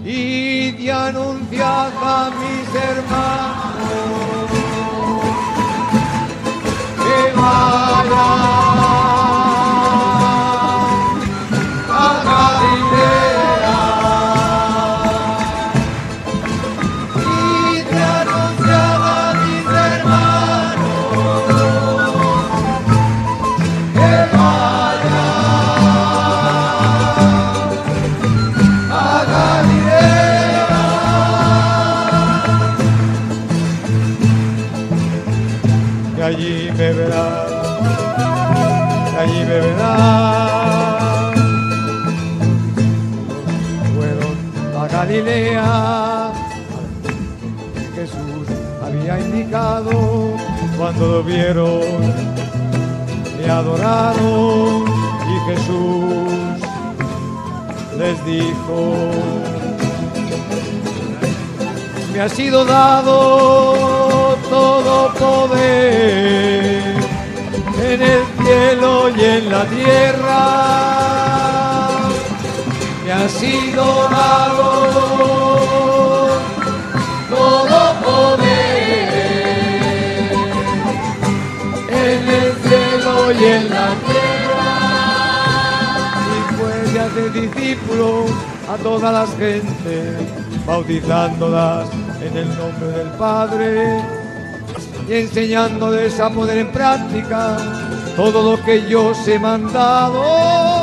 id y anunciad a mis hermanos que vayan a Galilea. Id y anunciad a mis hermanos que vayan a Galilea. Y allí me verán, y allí me verán. Fueron a Galilea, Jesús había indicado. Cuando lo vieron, le adoraron, y Jesús les dijo: me ha sido dado todo poder en el cielo y en la tierra. Me ha sido dado todo poder en el cielo y en la tierra. Y fue de hacer discípulos a todas las gentes, bautizándolas en el nombre del Padre y enseñándoles a poner en práctica todo lo que yo os he mandado.